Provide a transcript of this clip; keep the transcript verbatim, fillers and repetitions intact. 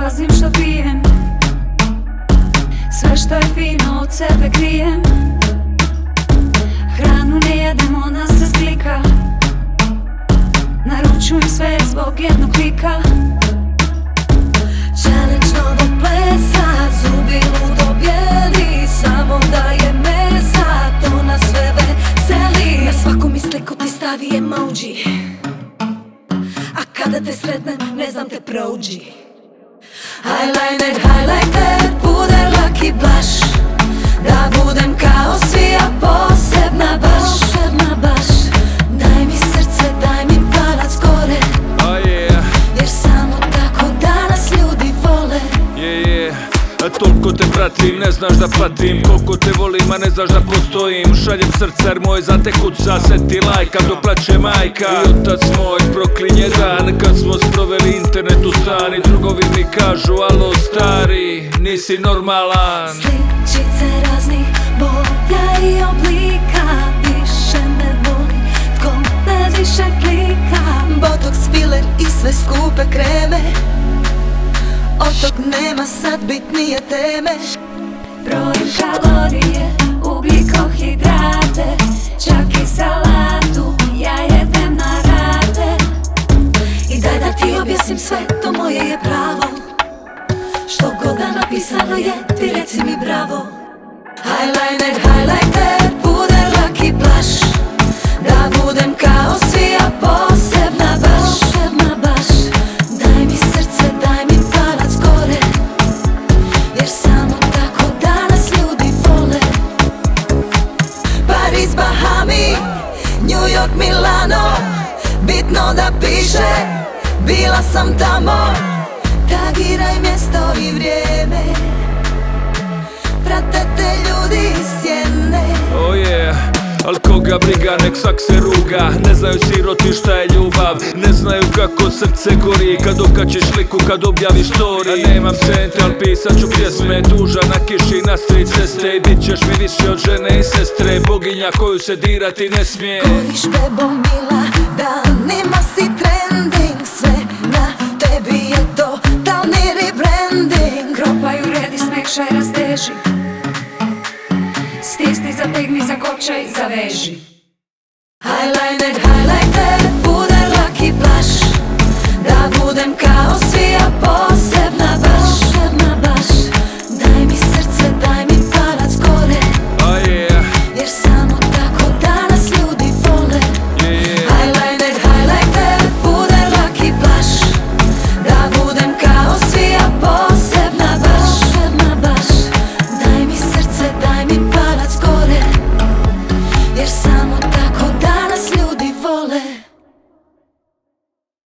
pazim što pijem, sve što je fino od sebe krijem. Hranu ne jedem, ona se slika, naručujem sve zbog jednog klika. Challenge novog plesa, zubi ludo bijeli, samo daje mesa, to nas sve veseli. Na svaku mi sliku ti stavi emoji, a kada te sretnem ne znam te prođi. Eyeliner, highlighter, puder, lucky blush, da budem kao svi, a posebna baš, posebna baš. Daj mi srce, daj mi palac gore, oh, yeah. jer samo tako danas ljudi vole. Yeah, yeah. A toliko te pratim, ne znaš da patim, koliko te volim, a ne znaš da postojim. Šaljem srce jer moj za te kuca, seti lajka dok plaće majka. I otac moj proklinje dan kad smo sproveli internet u stan. I drugovi mi kažu, alo stari, nisi normalan. Sličice raznih boja i oblika, više me voli tko me više klika. Botox, filler i sve skupe kreme, od tog nema sad bitnije teme. Brojim kalorije, ugljikohidrate, čak i salatu ja jedem na rate. I daj da ti objasnim sve, to moje je pravo, što god da napisano je, ti reci mi bravo. Eyeliner, highlighter, puder, lucky blush, da budem kao svi, a posebna baš, posebna baš. Daj mi srce, daj mi palac gore, jer samo tako danas ljudi vole. Paris, Bahami, New York, Milano, bitno da piše, bila sam tamo. Tagiraj mjesto i vrijeme, prate te ljudi iz sjene. Oh yeah. Al koga briga, nek svak se ruga. Ne znaju siroti šta je ljubav, ne znaju kako srce gori kad okačiš sliku, kad objaviš story. A nemam cente, al pisat ću pjesme, tuža na kiši, na street ceste. I bit ćeš mi više od žene i sestre, boginja koju se dirati ne smije. Goriš bebo mila, danima si trending, sve na tebi je totalni rebranding. Kropaju, redi, smekšaj, rasteži, stisni, zategni, zakopčaj, zaveži. Eyeliner, highlighter, puder, lucky blush, da budem kao svi, a posebna baš.